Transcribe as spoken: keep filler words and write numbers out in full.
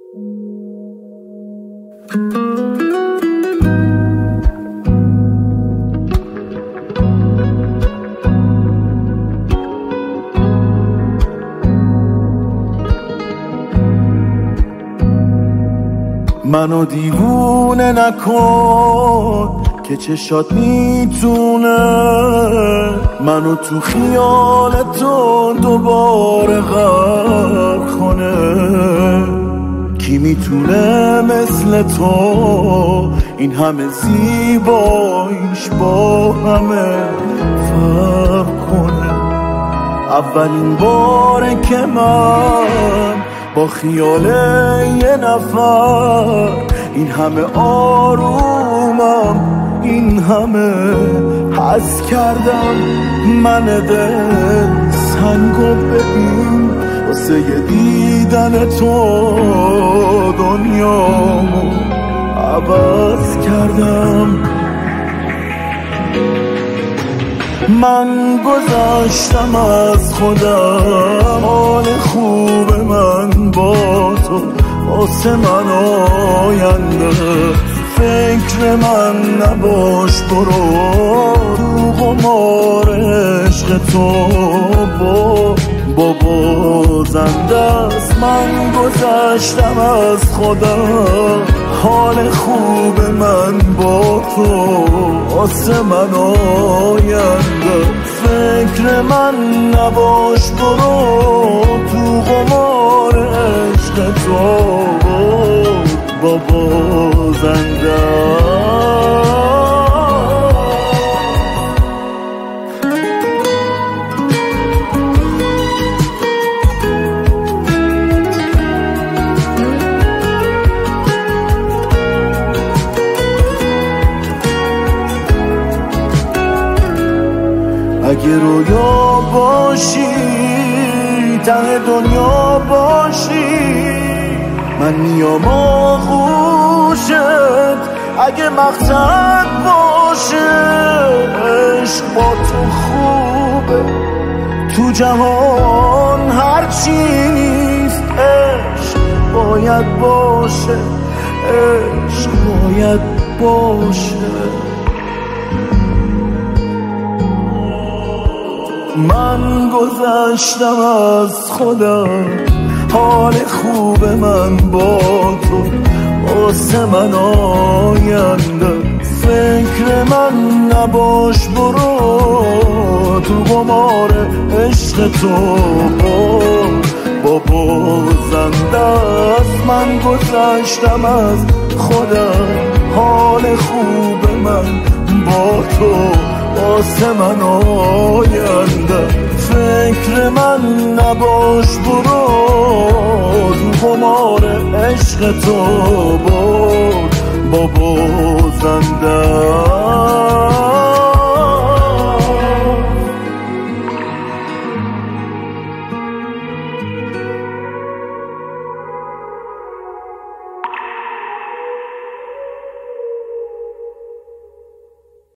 منو دیوونه نکن که چشات میتونه منو تو خیال تو دوباره غرق کنه. کی میتونه مثل تو این همه زیباییش با همه فرق کنه؟ اولین باره که من با خیال یه نفر این همه آرومم، این همه حس کردم. من دل سنگو ببین واسه یه دیدن تو دنیامو عوض کردم. من گذشتم از خودم، حال خوب من با تو واسه من آینده. فکر من نباش، برو رو قمار عشق تو با بابا زنده است. من گذشتم از خودم، حال خوب من با تو واسه من آینده. فکر من نباش، برو تو قمار عشق تو بابا زنده. اگه رویا باشی ته دنیا باشی، من میام آغوشت. اگه مقصد باشه عشق با تو خوبه، تو جهان هرچی نیست عشق باید باشه، عشق باید باشه. من گذشتم از خودم، حال خوب من با تو واسه من آینده. فکر من نباش، برو تو قمار عشق تو بابا زنده است. من گذشتم از خودم، حال خوب من با تو واسه من آینده. فکر من نباش، برو تو قمار عشق تو با